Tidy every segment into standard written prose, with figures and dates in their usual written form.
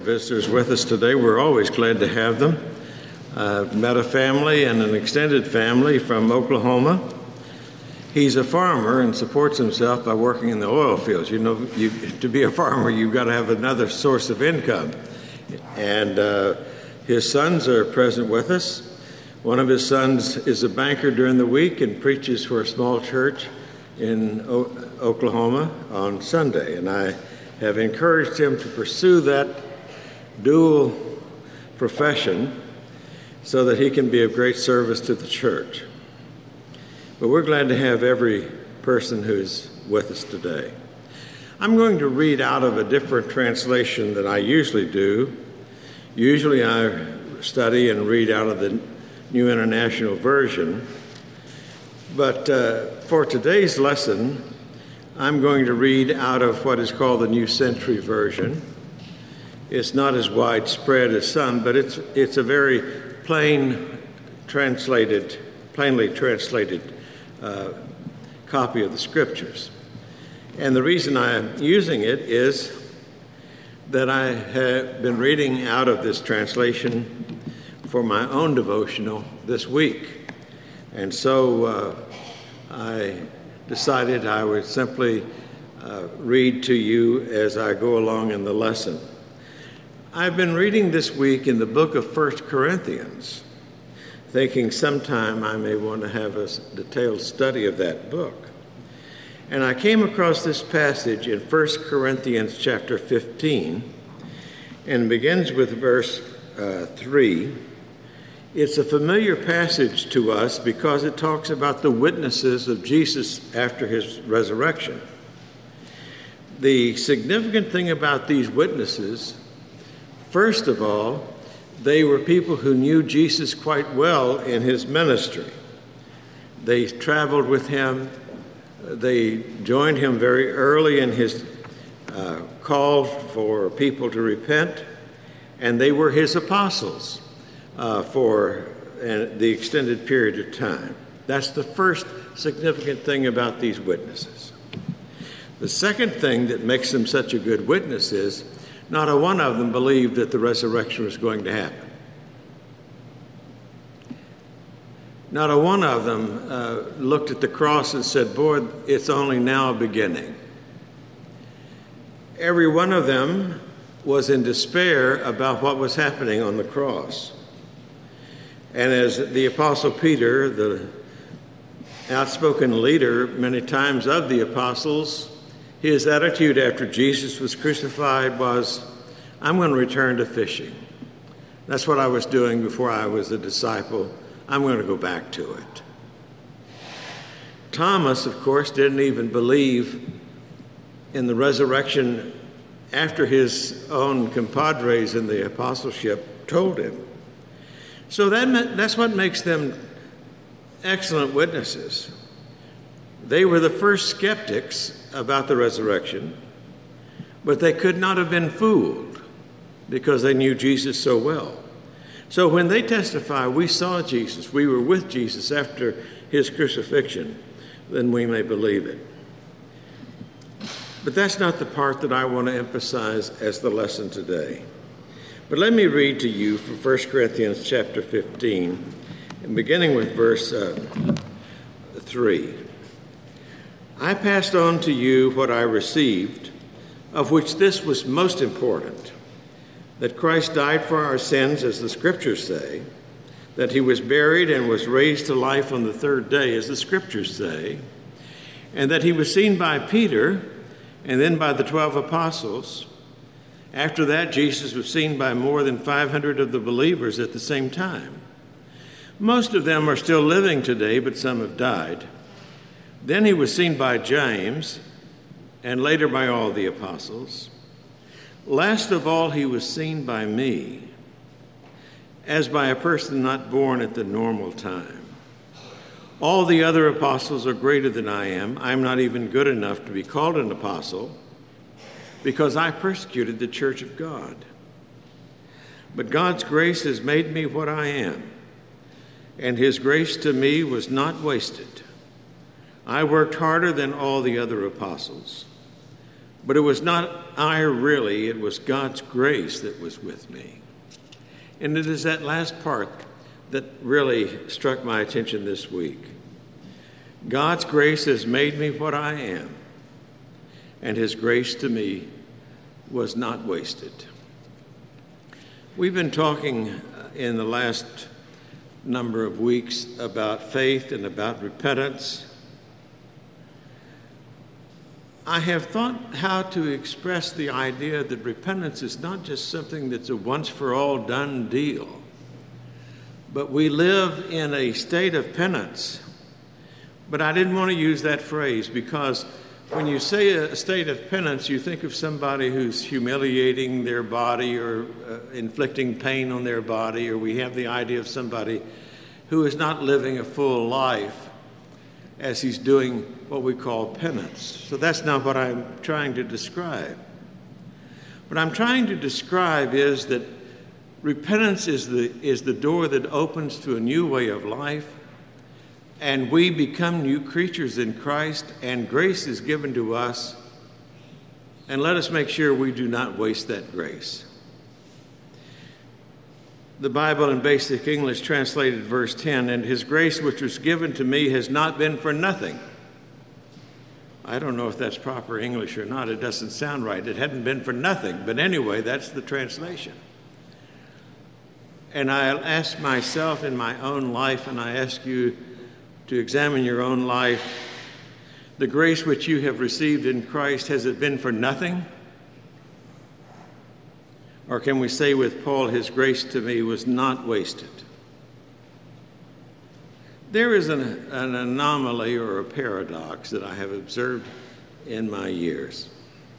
visitors with us today. We're always glad to have them. I've met a family and an extended family from Oklahoma. He's a farmer and supports himself by working in the oil fields. To be a farmer, you've got to have another source of income. And his sons are present with us. One of his sons is a banker during the week and preaches for a small church in Oklahoma on Sunday. And I have encouraged him to pursue that dual profession so that he can be of great service to the church. But we're glad to have every person who's with us today. I'm going to read out of a different translation than I usually do. Usually I study and read out of the New International Version. But for today's lesson, I'm going to read out of what is called the New Century Version. It's not as widespread as some, but it's a very plainly translated copy of the Scriptures. And the reason I'm using it is that I have been reading out of this translation for my own devotional this week. And so I decided I would simply read to you as I go along in the lesson. I've been reading this week in the book of 1 Corinthians, thinking sometime I may want to have a detailed study of that book. And I came across this passage in 1 Corinthians chapter 15, and begins with verse 3. It's a familiar passage to us because it talks about the witnesses of Jesus after his resurrection. The significant thing about these witnesses, first of all, they were people who knew Jesus quite well in his ministry. They traveled with him. They joined him very early in his call for people to repent, and they were his apostles for the extended period of time. That's the first significant thing about these witnesses. The second thing that makes them such a good witness is not a one of them believed that the resurrection was going to happen. Not a one of them looked at the cross and said, "Boy, it's only now beginning." Every one of them was in despair about what was happening on the cross. And as the Apostle Peter, the outspoken leader many times of the apostles, his attitude after Jesus was crucified was, "I'm going to return to fishing. That's what I was doing before I was a disciple. I'm going to go back to it." Thomas, of course, didn't even believe in the resurrection after his own compadres in the apostleship told him. So that's what makes them excellent witnesses. They were the first skeptics about the resurrection, but they could not have been fooled because they knew Jesus so well. So when they testify, "We saw Jesus, we were with Jesus after his crucifixion," then we may believe it. But that's not the part that I want to emphasize as the lesson today. But let me read to you from 1 Corinthians chapter 15, and beginning with verse 3. "I passed on to you what I received, of which this was most important, that Christ died for our sins, as the Scriptures say, that he was buried and was raised to life on the third day, as the Scriptures say, and that he was seen by Peter and then by the 12 apostles. After that, Jesus was seen by more than 500 of the believers at the same time. Most of them are still living today, but some have died. Then he was seen by James, and later by all the apostles. Last of all, he was seen by me, as by a person not born at the normal time. All the other apostles are greater than I am. I'm not even good enough to be called an apostle, because I persecuted the church of God. But God's grace has made me what I am, and his grace to me was not wasted. I worked harder than all the other apostles, But it was not I really, it was God's grace that was with me. And it is that last part that really struck my attention this week. God's grace has made me what I am, and his grace to me was not wasted. We've been talking in the last number of weeks about faith and about repentance. I have thought how to express the idea that repentance is not just something that's a once-for-all done deal, but we live in a state of penance. But I didn't want to use that phrase because when you say a state of penance, you think of somebody who's humiliating their body or inflicting pain on their body, or we have the idea of somebody who is not living a full life as he's doing what we call penance. So that's not what I'm trying to describe. What I'm trying to describe is that repentance is the door that opens to a new way of life, and we become new creatures in Christ, and grace is given to us, and let us make sure we do not waste that grace. The Bible in Basic English translated verse 10, and his grace which was given to me has not been for nothing. I don't know if that's proper English or not. It doesn't sound right. It hadn't been for nothing. But anyway, that's the translation. And I ask myself in my own life, and I ask you to examine your own life, the grace which you have received in Christ, has it been for nothing? Or can we say with Paul, his grace to me was not wasted? There is an anomaly or a paradox that I have observed in my years.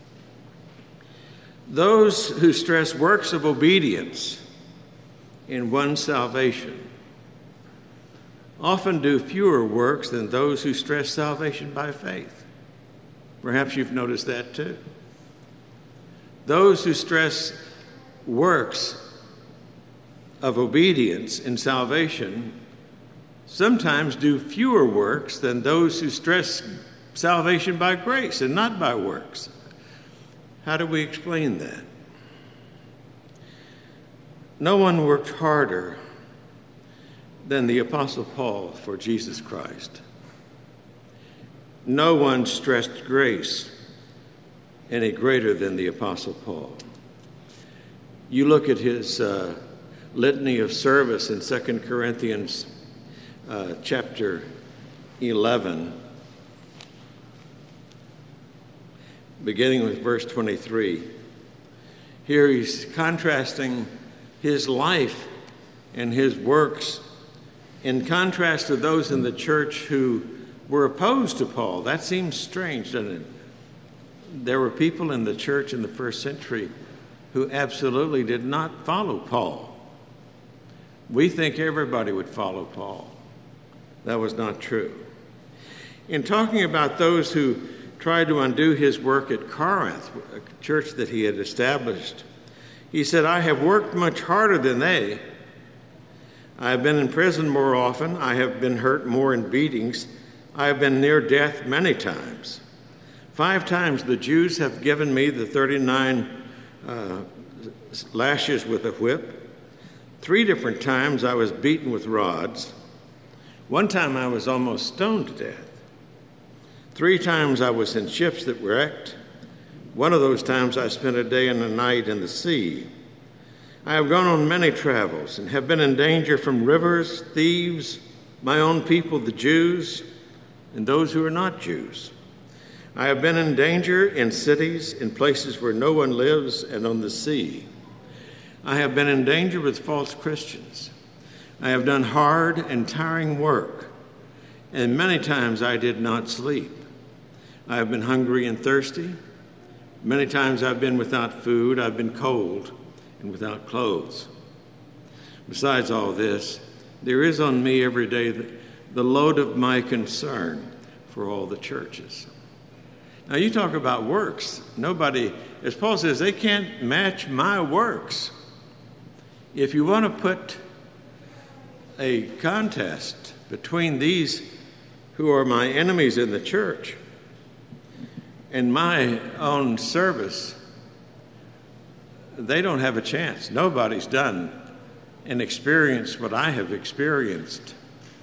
Those who stress works of obedience in one's salvation often do fewer works than those who stress salvation by faith. Perhaps you've noticed that too. Those who stress works of obedience in salvation sometimes do fewer works than those who stress salvation by grace and not by works. How do we explain that? No one worked harder than the Apostle Paul for Jesus Christ. No one stressed grace any greater than the Apostle Paul. You look at his litany of service in 2 Corinthians chapter 11, beginning with verse 23. Here he's contrasting his life and his works in contrast to those in the church who were opposed to Paul. That seems strange, doesn't it? There were people in the church in the first century who absolutely did not follow Paul. We think everybody would follow Paul. That was not true. In talking about those who tried to undo his work at Corinth, a church that he had established, he said, I have worked much harder than they. I have been in prison more often. I have been hurt more in beatings. I have been near death many times. 5 times the Jews have given me the 39 lashes with a whip. 3 different times I was beaten with rods. 1 time I was almost stoned to death. 3 times I was in ships that were wrecked. One of those times I spent a day and a night in the sea. I have gone on many travels and have been in danger from rivers, thieves, my own people, the Jews, and those who are not Jews. I have been in danger in cities, in places where no one lives, and on the sea. I have been in danger with false Christians. I have done hard and tiring work, and many times I did not sleep. I have been hungry and thirsty. Many times I've been without food. I've been cold and without clothes. Besides all this, there is on me every day the load of my concern for all the churches. Now you talk about works. Nobody, as Paul says, they can't match my works. If you want to put a contest between these who are my enemies in the church, in my own service, they don't have a chance. Nobody's done and experienced what I have experienced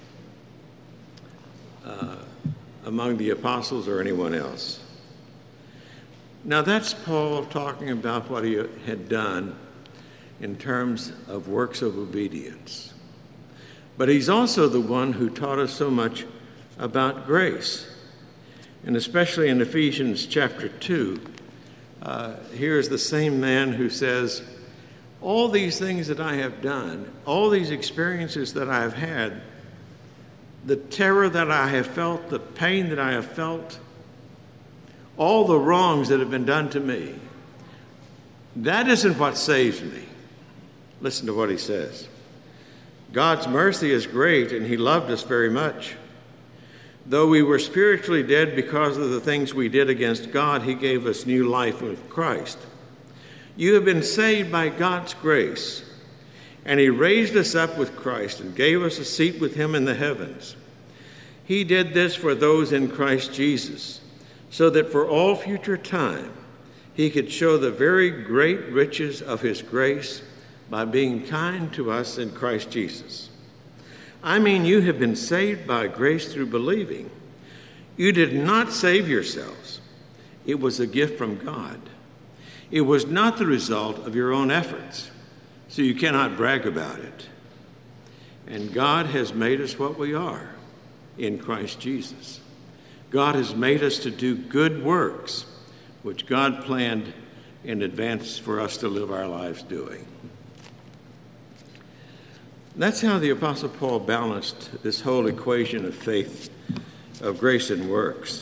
among the apostles or anyone else. Now that's Paul talking about what he had done in terms of works of obedience. But he's also the one who taught us so much about grace. And especially in Ephesians chapter 2, here's the same man who says, all these things that I have done, all these experiences that I have had, the terror that I have felt, the pain that I have felt, all the wrongs that have been done to me, that isn't what saves me. Listen to what he says. God's mercy is great, and he loved us very much. Though we were spiritually dead because of the things we did against God, he gave us new life with Christ. You have been saved by God's grace, and he raised us up with Christ and gave us a seat with him in the heavens. He did this for those in Christ Jesus, so that for all future time he could show the very great riches of his grace by being kind to us in Christ Jesus. I mean, you have been saved by grace through believing. You did not save yourselves. It was a gift from God. It was not the result of your own efforts, so you cannot brag about it. And God has made us what we are in Christ Jesus. God has made us to do good works, which God planned in advance for us to live our lives doing. That's how the Apostle Paul balanced this whole equation of faith, of grace and works.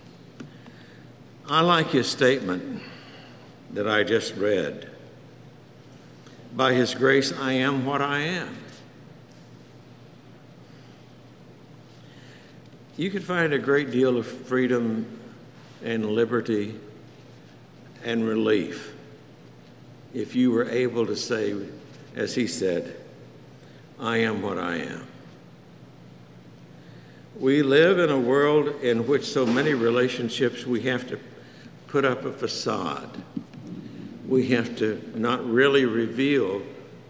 I like his statement that I just read. By his grace, I am what I am. You could find a great deal of freedom and liberty and relief if you were able to say, as he said, I am what I am. We live in a world in which so many relationships we have to put up a facade. We have to not really reveal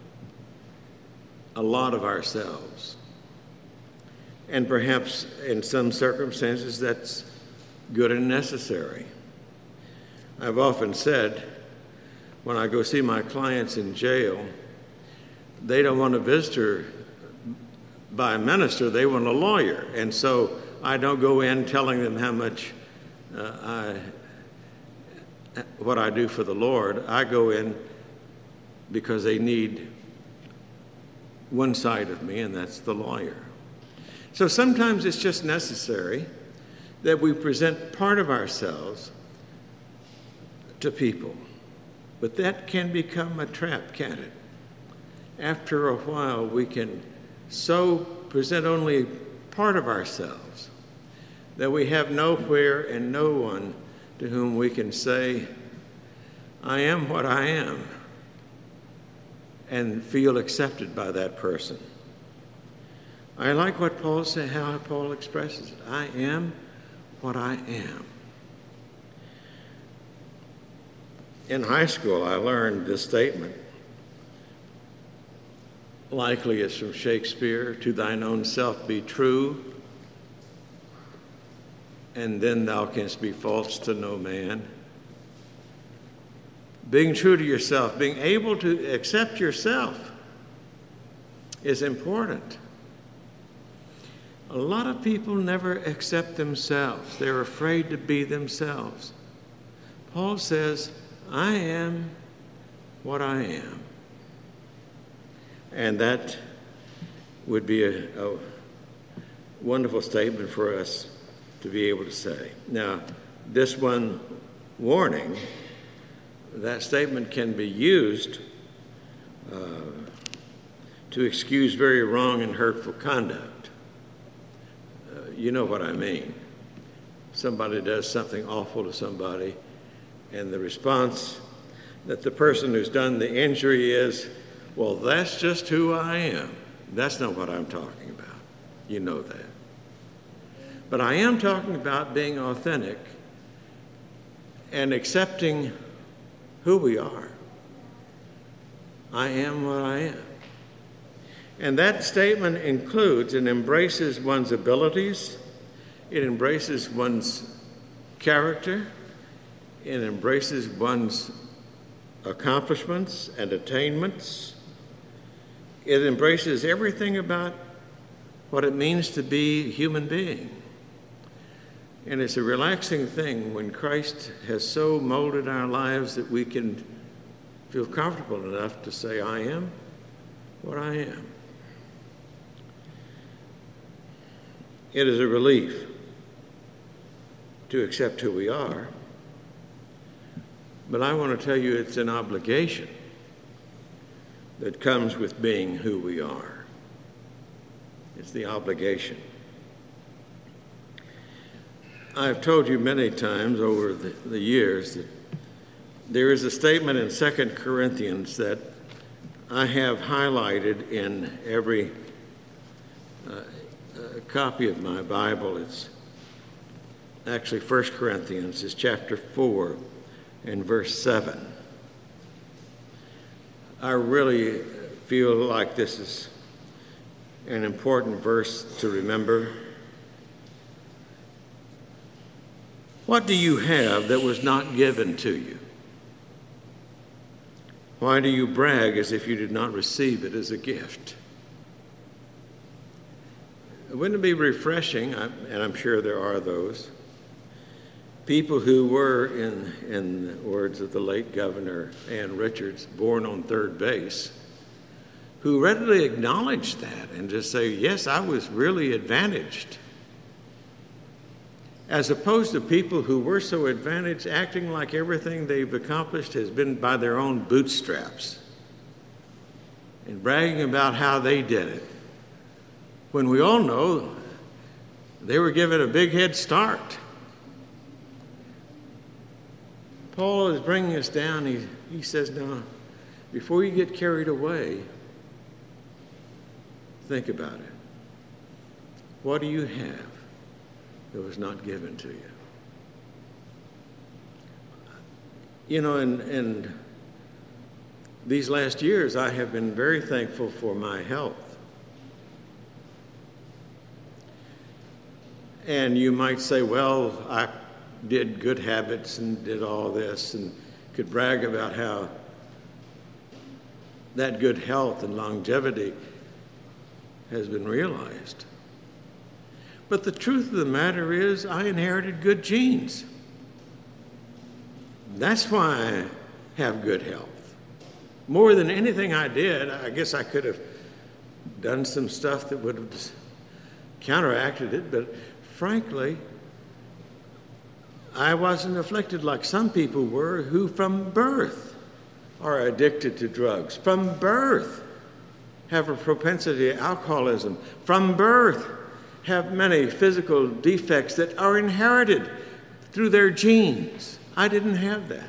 a lot of ourselves. And perhaps in some circumstances that's good and necessary. I've often said when I go see my clients in jail, they don't want a visitor by a minister, they want a lawyer. And so I don't go in telling them how much what I do for the Lord. I go in because they need one side of me, and that's the lawyer. So sometimes it's just necessary that we present part of ourselves to people. But that can become a trap, can't it? After a while, we can so present only part of ourselves that we have nowhere and no one to whom we can say, I am what I am, and feel accepted by that person. I like what Paul said, how Paul expresses it. I am what I am. In high school, I learned this statement. Likely it's from Shakespeare, to thine own self be true, and then thou canst be false to no man. Being true to yourself, being able to accept yourself is important. A lot of people never accept themselves. They're afraid to be themselves. Paul says, I am what I am. And that would be a wonderful statement for us to be able to say. Now, this one warning, that statement can be used to excuse very wrong and hurtful conduct. You know what I mean. Somebody does something awful to somebody, and the response that the person who's done the injury is, well, that's just who I am. That's not what I'm talking about. You know that. But I am talking about being authentic and accepting who we are. I am what I am. And that statement includes and embraces one's abilities, it embraces one's character, it embraces one's accomplishments and attainments. It embraces everything about what it means to be a human being. And it's a relaxing thing when Christ has so molded our lives that we can feel comfortable enough to say, I am what I am. It is a relief to accept who we are, but I want to tell you it's an obligation that comes with being who we are. It's the obligation. I've told you many times over the years that there is a statement in 2 Corinthians that I have highlighted in every copy of my Bible. It's actually 1 Corinthians, is chapter 4 and verse 7. I really feel like this is an important verse to remember. What do you have that was not given to you? Why do you brag as if you did not receive it as a gift? Wouldn't it be refreshing, and I'm sure there are those, people who were, in the words of the late Governor Ann Richards, born on third base, who readily acknowledge that and just say, yes, I was really advantaged, as opposed to people who were so advantaged acting like everything they've accomplished has been by their own bootstraps and bragging about how they did it, when we all know they were given a big head start. Paul is bringing us down. He says, now, before you get carried away, think about it. What do you have that was not given to you? You know, in these last years, I have been very thankful for my health. And you might say, well, I did good habits and did all this and could brag about how that good health and longevity has been realized. But the truth of the matter is, I inherited good genes. That's why I have good health. More than anything I did, I guess I could have done some stuff that would have counteracted it, but frankly, I wasn't afflicted like some people were who from birth are addicted to drugs, from birth have a propensity to alcoholism, from birth have many physical defects that are inherited through their genes. I didn't have that.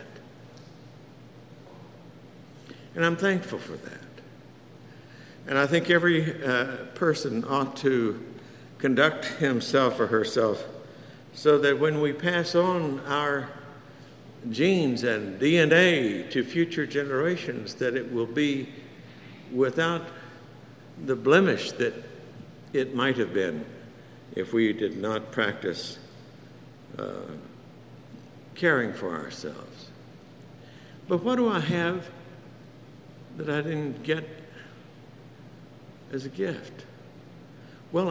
And I'm thankful for that. And I think every person ought to conduct himself or herself so that when we pass on our genes and DNA to future generations, that it will be without the blemish that it might have been if we did not practice caring for ourselves. But what do I have that I didn't get as a gift? Well,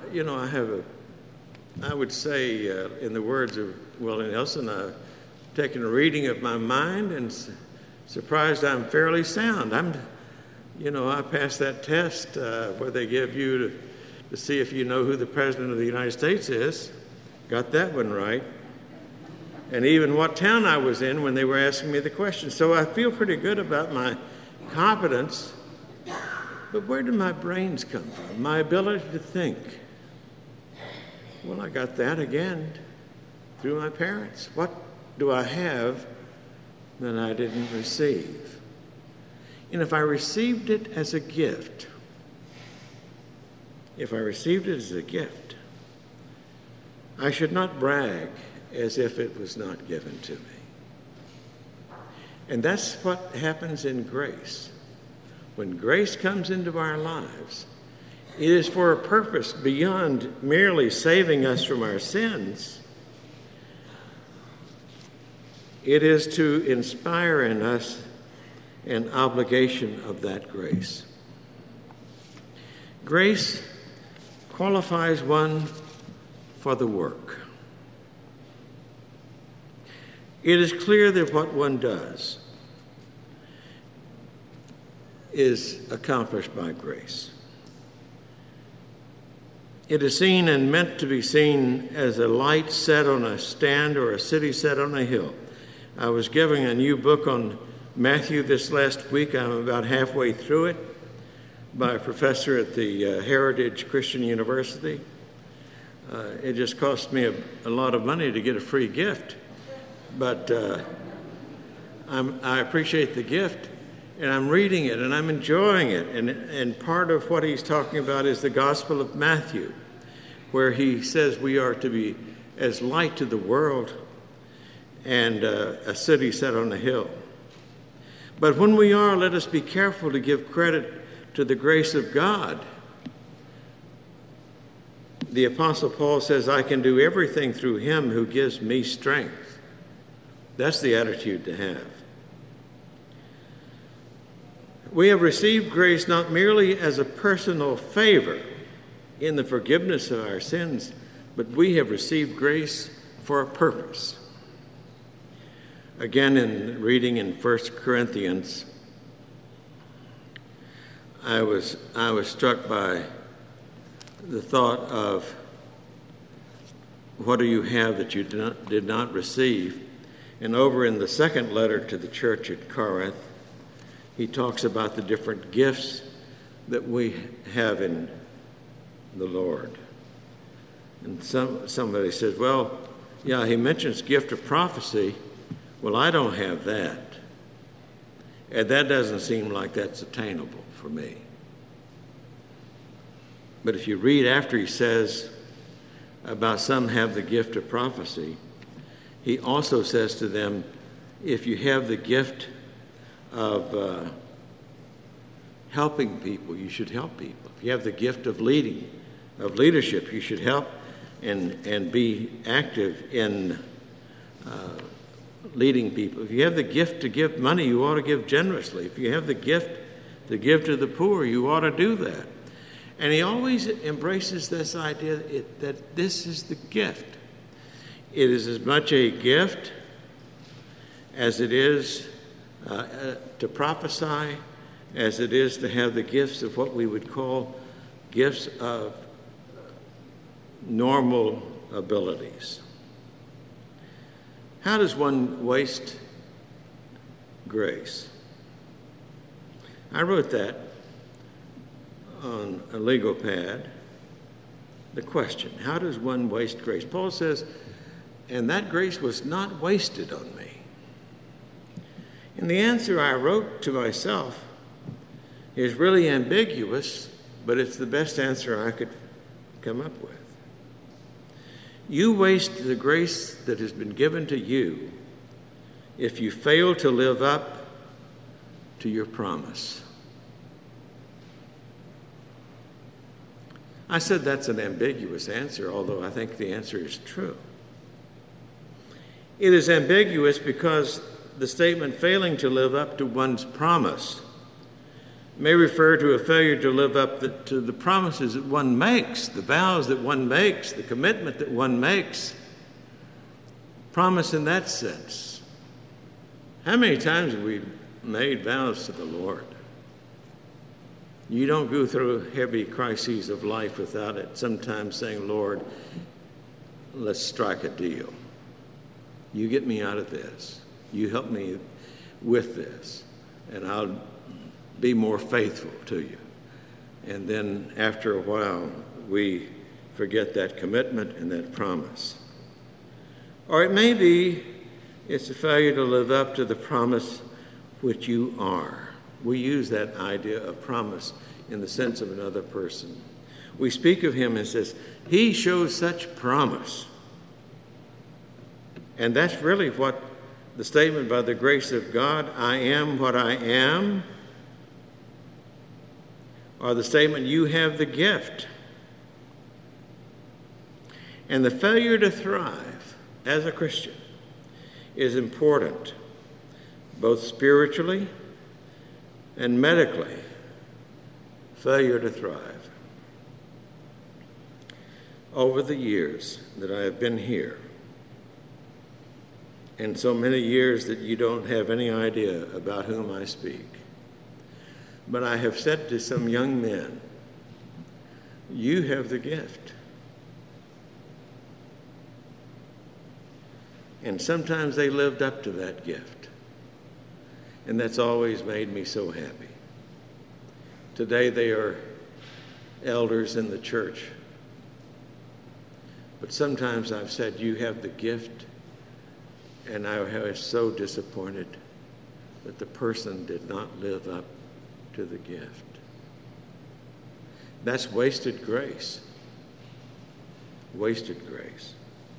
I would say, in the words of Willie Nelson, I've taken a reading of my mind and surprised I'm fairly sound. I passed that test where they give you to see if you know who the President of the United States is. Got that one right. And even what town I was in when they were asking me the question. So I feel pretty good about my competence. But where did my brains come from? My ability to think. Well, I got that again through my parents. What do I have that I didn't receive? And if I received it as a gift, I should not brag as if it was not given to me. And that's what happens in grace. When grace comes into our lives, it is for a purpose beyond merely saving us from our sins. It is to inspire in us an obligation of that grace. Grace qualifies one for the work. It is clear that what one does is accomplished by grace. It is seen and meant to be seen as a light set on a stand or a city set on a hill. I was giving a new book on Matthew this last week. I'm about halfway through it, by a professor at the Heritage Christian University. It just cost me a lot of money to get a free gift, but I appreciate the gift, and I'm reading it, and I'm enjoying it. And part of what he's talking about is the Gospel of Matthew, where he says we are to be as light to the world and a city set on a hill. But when we are, let us be careful to give credit to the grace of God. The Apostle Paul says, I can do everything through him who gives me strength. That's the attitude to have. We have received grace not merely as a personal favor in the forgiveness of our sins, but we have received grace for a purpose. Again, in reading in 1 Corinthians, I was struck by the thought of, what do you have that you did not receive? And over in the second letter to the church at Corinth, he talks about the different gifts that we have in the Lord. And somebody says, well, yeah, he mentions gift of prophecy. Well, I don't have that. And that doesn't seem like that's attainable for me. But if you read after he says about some have the gift of prophecy, he also says to them, if you have the gift of helping people, you should help people. If you have the gift of leadership, you should help and be active in leading people. If you have the gift to give money, you ought to give generously. If you have the gift to give to the poor, you ought to do that. And he always embraces this idea that this is the gift. It is as much a gift as it is to prophesy, as it is to have the gifts of what we would call gifts of normal abilities. How does one waste grace? I wrote that on a legal pad. The question, how does one waste grace? Paul says, and that grace was not wasted on me. And the answer I wrote to myself is really ambiguous, but it's the best answer I could come up with. You waste the grace that has been given to you if you fail to live up to your promise. I said that's an ambiguous answer, although I think the answer is true. It is ambiguous because the statement failing to live up to one's promise may refer to a failure to live up to the promises that one makes, the vows that one makes, the commitment that one makes. Promise in that sense. How many times have we made vows to the Lord? You don't go through heavy crises of life without it sometimes saying, Lord, let's strike a deal. You get me out of this. You help me with this, and I'll be more faithful to you. And then after a while, we forget that commitment and that promise. Or it may be it's a failure to live up to the promise which you are. We use that idea of promise in the sense of another person. We speak of him and says, he shows such promise. And that's really what the statement, by the grace of God, I am what I am, or the statement, you have the gift. And the failure to thrive as a Christian is important, both spiritually and medically. Failure to thrive. Over the years that I have been here, and so many years that you don't have any idea about whom I speak, but I have said to some young men, you have the gift. And sometimes they lived up to that gift. And that's always made me so happy. Today they are elders in the church. But sometimes I've said, you have the gift, and I was so disappointed that the person did not live up to the gift. That's wasted grace. Wasted grace.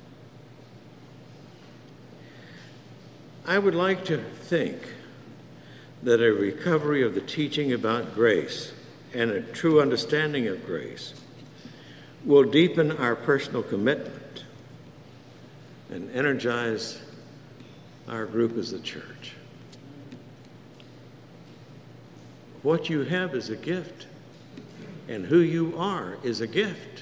I would like to think that a recovery of the teaching about grace and a true understanding of grace will deepen our personal commitment and energize our group as a church. What you have is a gift, and who you are is a gift.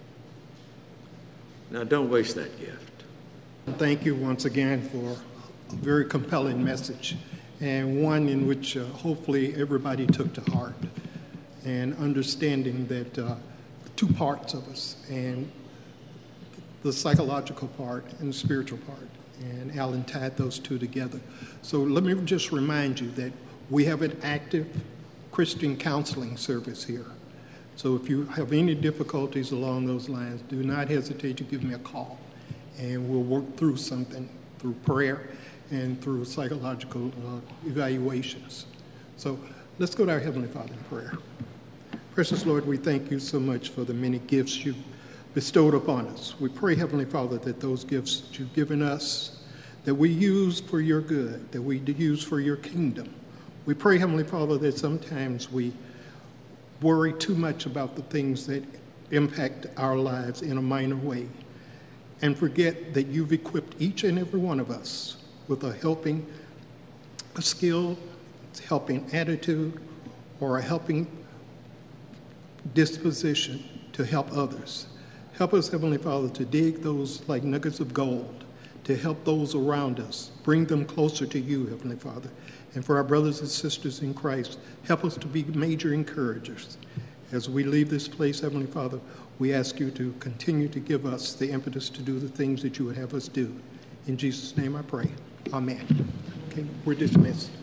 Now, don't waste that gift. Thank you once again for a very compelling message, and one in which hopefully everybody took to heart, and understanding that two parts of us, and the psychological part and the spiritual part, and Alan tied those two together. So let me just remind you that we have an active Christian counseling service here. So if you have any difficulties along those lines, do not hesitate to give me a call, and we'll work through something through prayer and through psychological evaluations. So let's go to our Heavenly Father in prayer. Precious Lord, we thank you so much for the many gifts you've bestowed upon us. We pray, Heavenly Father, that those gifts that you've given us, that we use for your good, that we use for your kingdom. We pray, Heavenly Father, that sometimes we worry too much about the things that impact our lives in a minor way, and forget that you've equipped each and every one of us with a skill, helping attitude, or a helping disposition to help others. Help us, Heavenly Father, to dig those like nuggets of gold, to help those around us, bring them closer to you, Heavenly Father. And for our brothers and sisters in Christ, help us to be major encouragers. As we leave this place, Heavenly Father, we ask you to continue to give us the impetus to do the things that you would have us do. In Jesus' name I pray. Amen. Okay, we're dismissed.